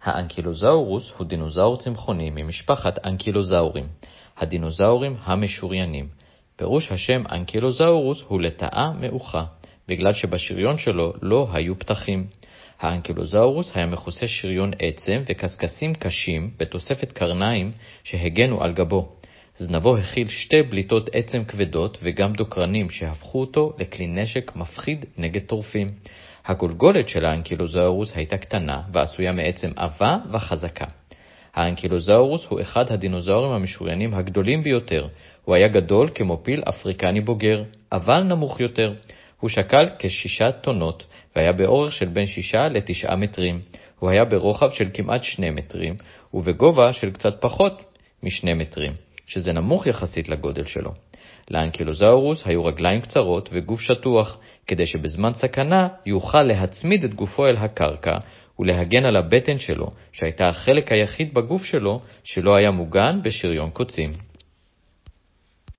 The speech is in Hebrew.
האנקילוזאורוס הוא דינוזאור צמחוני ממשפחת אנקילוזאורים, הדינוזאורים המשוריינים. פירוש השם אנקילוזאורוס הוא לטאה מאוחה, בגלל שבשריון שלו לא היו פתחים. האנקילוזאורוס היה מכוסה שריון עצם וקסקסים קשים בתוספת קרניים שהגנו על גבו. זנבו הכיל 2 בליטות עצם כבדות וגם דוקרנים שהפכו אותו לכלי נשק מפחיד נגד טורפים. הגולגולת של האנקילוזאורוס הייתה קטנה ועשויה מעצם עבה וחזקה. האנקילוזאורוס הוא אחד הדינוזאורים המשוריינים הגדולים ביותר. הוא היה גדול כמו פיל אפריקני בוגר, אבל נמוך יותר. הוא שקל כ6 טונות והיה באורך של בין 6 ל9 מטרים. הוא היה ברוחב של כמעט 2 מטרים ובגובה של קצת פחות מ2 מטרים, שזה נמוך יחסית לגודל שלו. לאנקילוזאורוס היו רגליים קצרות וגוף שטוח, כדי שבזמן סכנה יוכל להצמיד את גופו אל הקרקע ולהגן על הבטן שלו, שהייתה החלק היחיד בגוף שלו שלא היה מוגן בשריון קוצים.